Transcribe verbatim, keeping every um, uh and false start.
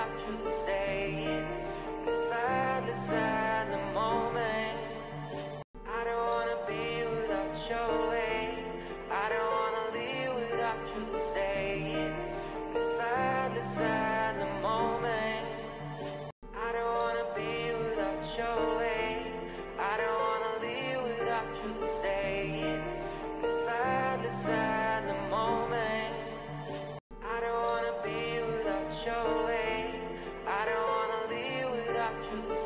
without you staying. The sadness and the moment. I don't wanna be without your way. I don't wanna leave without you staying. The sadness and the moment. I don't wanna be without your way. I don't wanna leave without you staying. The sadness and the moment. I don't wanna be without your way. I don't wanna leave without you.